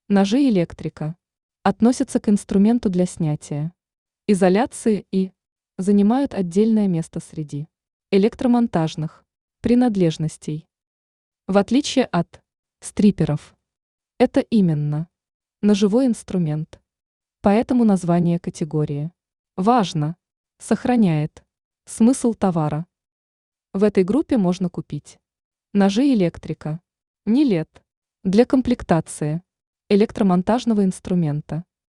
Ножи электрика относятся к инструменту для снятия, изоляции и занимают отдельное место среди электромонтажных принадлежностей. В отличие от стриперов, это именно ножевой инструмент. Поэтому название категории важно, сохраняет смысл товара. В этой группе можно купить ножи электрика, не LED, для комплектации электромонтажного инструмента,